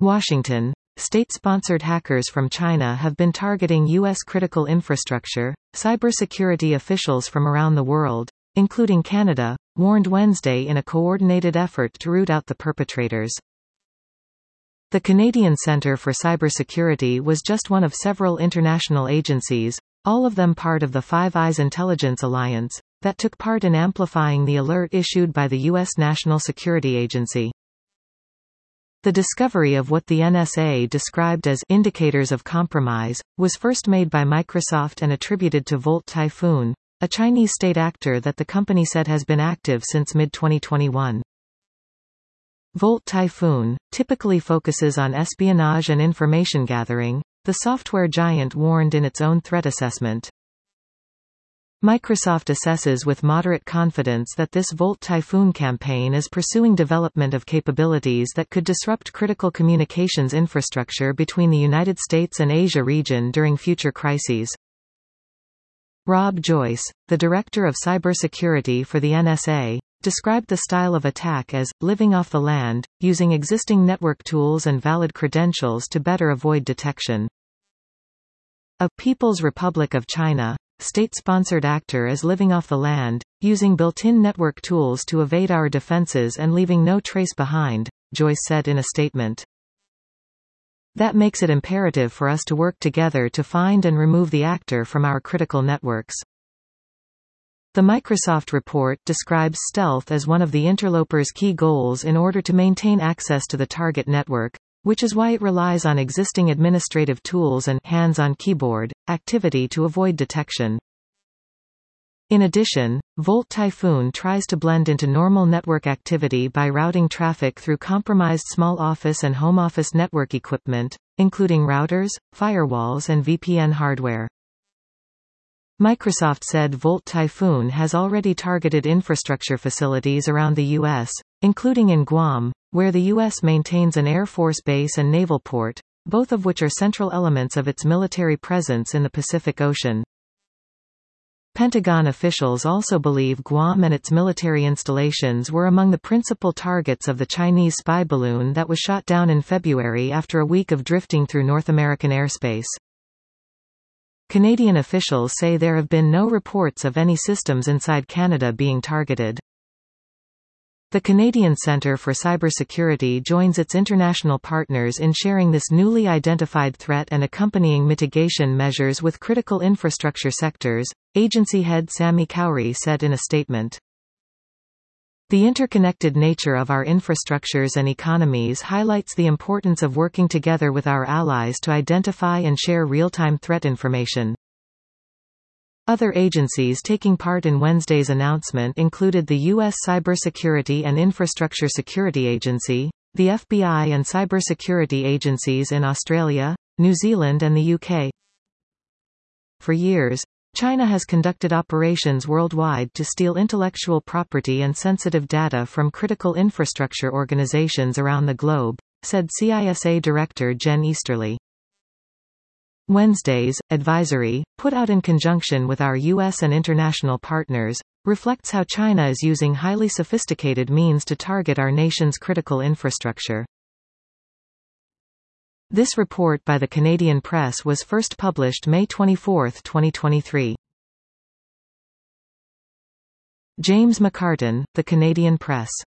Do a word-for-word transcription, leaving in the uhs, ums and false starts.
Washington. State-sponsored hackers from China have been targeting U S critical infrastructure. Cybersecurity officials from around the world, including Canada, warned Wednesday in a coordinated effort to root out the perpetrators. The Canadian Centre for Cybersecurity was just one of several international agencies, all of them part of the Five Eyes Intelligence Alliance, that took part in amplifying the alert issued by the U S National Security Agency. The discovery of what the N S A described as indicators of compromise was first made by Microsoft and attributed to Volt Typhoon, a Chinese state actor that the company said has been active since mid twenty twenty-one. Volt Typhoon typically focuses on espionage and information gathering, the software giant warned in its own threat assessment. Microsoft assesses with moderate confidence that this Volt Typhoon campaign is pursuing development of capabilities that could disrupt critical communications infrastructure between the United States and Asia region during future crises. Rob Joyce, the director of cybersecurity for the N S A, described the style of attack as living off the land, using existing network tools and valid credentials to better avoid detection. A People's Republic of China state-sponsored actor is living off the land, using built-in network tools to evade our defenses and leaving no trace behind, Joyce said in a statement. That makes it imperative for us to work together to find and remove the actor from our critical networks. The Microsoft report describes stealth as one of the interloper's key goals in order to maintain access to the target network, which is why it relies on existing administrative tools and hands-on keyboard activity to avoid detection. In addition, Volt Typhoon tries to blend into normal network activity by routing traffic through compromised small office and home office network equipment, including routers, firewalls and V P N hardware. Microsoft said Volt Typhoon has already targeted infrastructure facilities around the U S, including in Guam, where the U S maintains an Air Force base and naval port, both of which are central elements of its military presence in the Pacific Ocean. Pentagon officials also believe Guam and its military installations were among the principal targets of the Chinese spy balloon that was shot down in February after a week of drifting through North American airspace. Canadian officials say there have been no reports of any systems inside Canada being targeted. The Canadian Centre for Cybersecurity joins its international partners in sharing this newly identified threat and accompanying mitigation measures with critical infrastructure sectors, agency head Sami Kauri said in a statement. The interconnected nature of our infrastructures and economies highlights the importance of working together with our allies to identify and share real-time threat information. Other agencies taking part in Wednesday's announcement included the U S Cybersecurity and Infrastructure Security Agency, the F B I and cybersecurity agencies in Australia, New Zealand and the U K. For years, China has conducted operations worldwide to steal intellectual property and sensitive data from critical infrastructure organizations around the globe, said C I S A Director Jen Easterly. Wednesday's advisory, put out in conjunction with our U S and international partners, reflects how China is using highly sophisticated means to target our nation's critical infrastructure. This report by the Canadian Press was first published May twenty-fourth, twenty twenty-three. James McCartan, The Canadian Press.